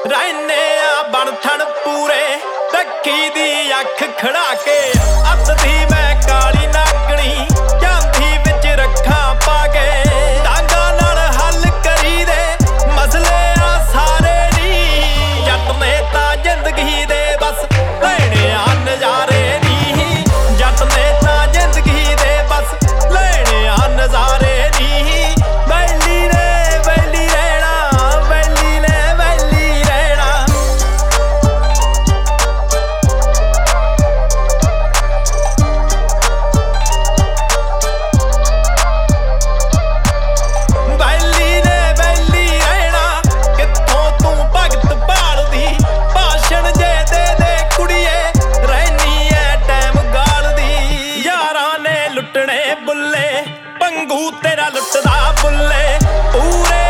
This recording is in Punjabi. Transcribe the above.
ਰਹਿਨੇ ਆ ਬਣ ਠਣ ਪੂਰੇ ਰੱਖੀ ਦੀ ਅੱਖ ਖੜਾ ਕੇ ਅੱਤ ਦੀ ਮੈਂ ਕਾਲੀ ਨਾਗਣੀ ਚਾਂਦੀ ਵਿੱਚ ਰੱਖਾਂ ਪਾ ਕੇ ਡਾਂਗਾਂ ਨਾਲ ਹੱਲ ਕਰੀ ਦੇ ਮਸਲੇ ਆ ਸਾਰੇ ਨੀ ਜੱਟ ਨੇ ਤਾਂ ਜ਼ਿੰਦਗੀ ਦੇ ਬਸ ਲੈਣੇ ਆ ਨਜ਼ਾਰੇ ਨੀ ਜੱਟ ਨੇ ਤਾਂ ਜ਼ਿੰਦਗੀ ਦੇ ਬਸ ਲੈਣੇ ਆ ਨਜ਼ਾਰੇ ਨੀ ਵੈਲੀ ਨੇ ਵੈਲੀ ਰਹਿਣਾ ਵੈਲੀ ਨੇ ਵੈਲੀ ਰਹਿਣਾ ਵੈਲੀ ਨੇ ਵੈਲੀ ਰਹਿਣਾ ਕਿੱਥੋਂ ਤੂੰ ਭਗਤ ਭਾਲਦੀ ਭਾਸ਼ਣ ਜੇ ਦੇ ਦੇ ਕੁੜੀਏ ਰਹਿਨੀ ਐ ਟਾਈਮ ਗਾਲਦੀ ਯਾਰਾਂ ਨੇ ਲੁੱਟਣੇ ਬੁੱਲੇ ਪੰਗੂ ਤੇਰਾ ਲੁੱਟਦਾ ਬੁੱਲੇ ਪੂਰੇ